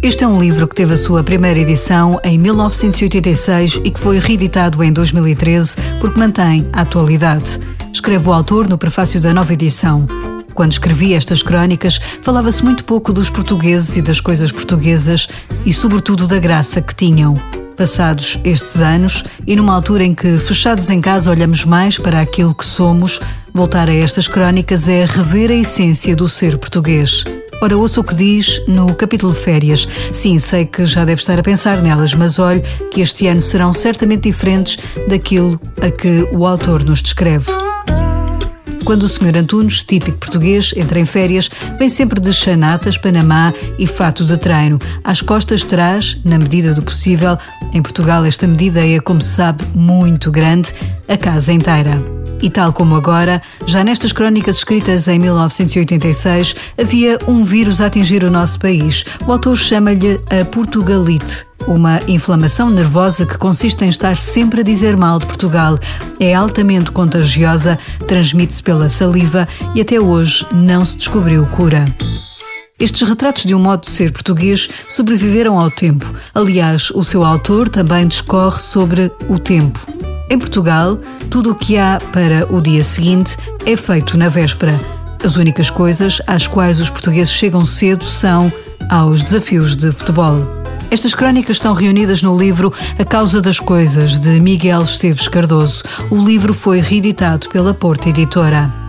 Este é um livro que teve a sua primeira edição em 1986 e que foi reeditado em 2013 porque mantém a atualidade. Escreve o autor no prefácio da nova edição. Quando escrevi estas crónicas, falava-se muito pouco dos portugueses e das coisas portuguesas e, sobretudo, da graça que tinham. Passados estes anos, e numa altura em que, fechados em casa, olhamos mais para aquilo que somos, voltar a estas crónicas é rever a essência do ser português. Ora, ouça o que diz no capítulo Férias. Sim, sei que já deve estar a pensar nelas, mas olhe que este ano serão certamente diferentes daquilo a que o autor nos descreve. Quando o Sr. Antunes, típico português, entra em férias, vem sempre de chanatas, panamá e fato de treino. Às costas traz, na medida do possível, em Portugal esta medida é, como se sabe, muito grande, a casa inteira. E tal como agora, já nestas crónicas escritas em 1986, havia um vírus a atingir o nosso país. O autor chama-lhe a Portugalite, uma inflamação nervosa que consiste em estar sempre a dizer mal de Portugal. É altamente contagiosa, transmite-se pela saliva e até hoje não se descobriu cura. Estes retratos de um modo de ser português sobreviveram ao tempo. Aliás, o seu autor também discorre sobre o tempo. Em Portugal, tudo o que há para o dia seguinte é feito na véspera. As únicas coisas às quais os portugueses chegam cedo são aos desafios de futebol. Estas crónicas estão reunidas no livro A Causa das Coisas, de Miguel Esteves Cardoso. O livro foi reeditado pela Porta Editora.